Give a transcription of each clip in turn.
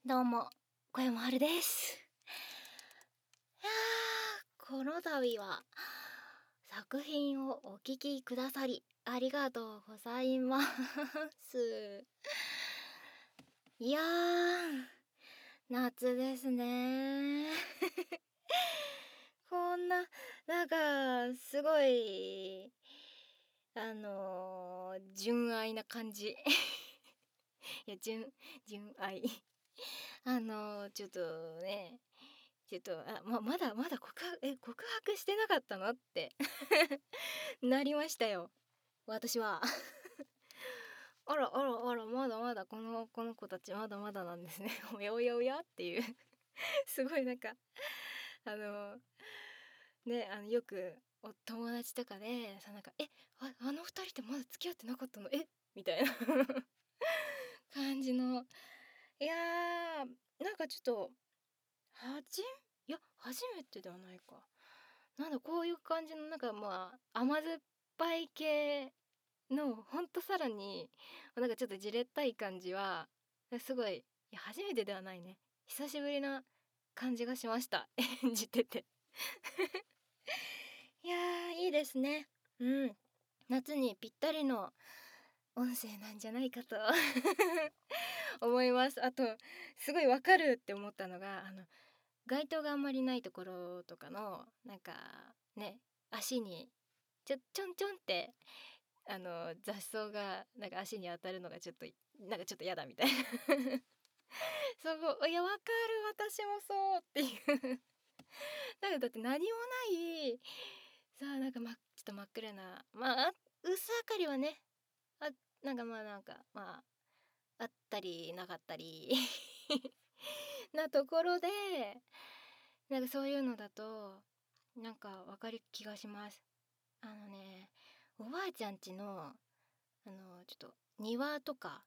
どうも、小山春です。いやこの度は作品をお聴きくださりありがとうございます。いや夏ですね。こんな、なんかすごい純愛な感じ。いや、純愛。ちょっとね、まだ告白してなかったのってなりましたよ、私は。あらあらあら、まだまだこの子たちまだまだなんですね。おやおやおやっていうすごいなんか、あの、よくお友達とかで、なんか、あの二人ってまだ付き合ってなかったの？みたいな感じの、いや、なんかちょっと、初めてではないか。こういう感じの甘酸っぱい系のほんとさらにちょっとじれったい感じはすごい、初めてではないね。久しぶりな感じがしました。演じてて。いやいいですね。うん。夏にぴったりの音声なんじゃないかと思います。あとすごいわかるって思ったのが、街灯があんまりないところとかの足にちょんって雑草が足に当たるのがちょっと嫌だみたいな。いやわかる、私もそうっていうだって何もないさあ、ちょっと真っ暗な、薄明かりはね、ああったりなかったりなところでそういうのだとわかる気がします。おばあちゃん家のちょっと庭とか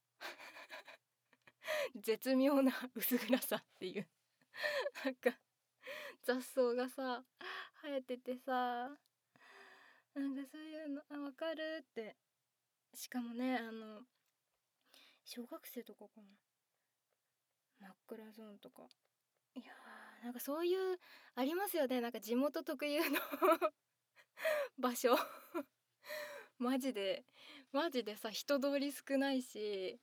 絶妙な薄暗さっていうなんか雑草がさ生えててさ、そういうのわかるって。しかもね小学生とかかな、真っ暗ゾーンとか、いやそういうありますよね、地元特有の場所。マジでさ、人通り少ないし、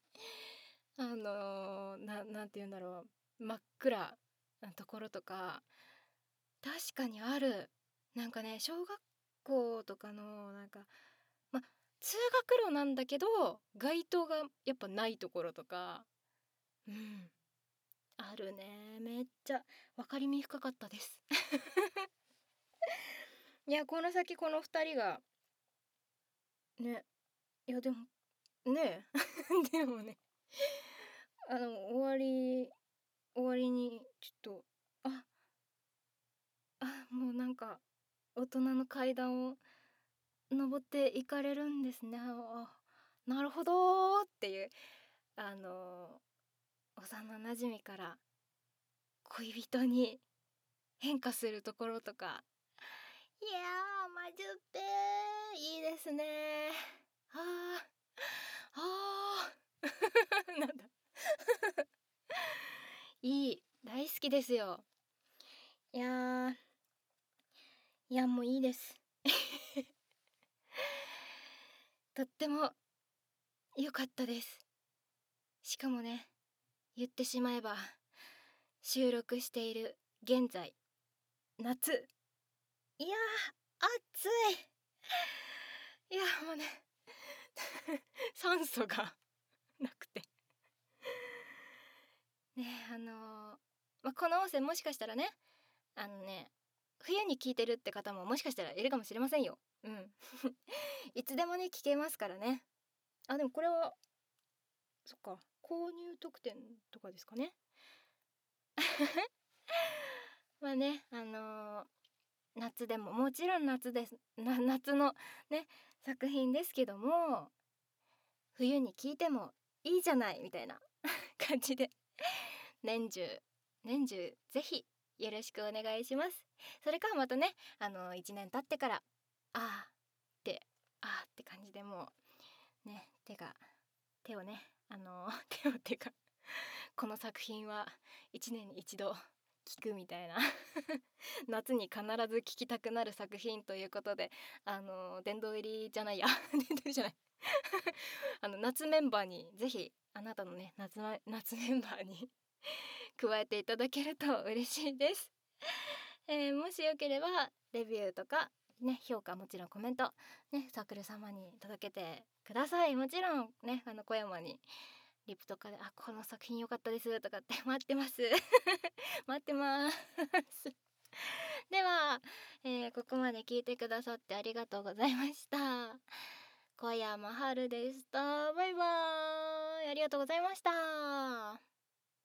なんて言うんだろう、真っ暗なところとか確かにある。小学校とかのま通学路なんだけど街灯がやっぱないところとか、あるね。めっちゃ分かりみ深かったです。いや、この先この2人がね、いやでもねでもね、終わりにちょっと、もう大人の階段を登っていかれるんですね。なるほどっていう、あの幼馴染から恋人に変化するところとか、いや魔術っていいですね。あなんだ大好きですよ。いやもういいです。とっても良かったです。しかもね、言ってしまえば収録している現在夏、いや暑い、いやもうね酸素がなくてね、この音声もしかしたらね、冬に聞いてるって方ももしかしたらいるかもしれませんよ。いつでもね聞けますからね。でもこれはそっか、購入特典とかですかね。夏でももちろん夏です。夏のね作品ですけども、冬に聞いてもいいじゃないみたいな感じで、年中ぜひよろしくお願いします。それかまたね、1年経ってからって感じで、もうね手をね手をってかこの作品は1年に一度聞くみたいな夏に必ず聴きたくなる作品ということで、殿堂入りじゃないや殿堂入りじゃない夏メンバーにぜひあなたのね夏メンバーに加えていただけると嬉しいです。もしよければレビューとかね、評価、もちろんコメントね、サークル様に届けてください。もちろんね、小山にリプとかでこの作品良かったですとかって待ってます待ってますでは、ここまで聞いてくださってありがとうございました。小山春でした。バイバーイ。ありがとうございました。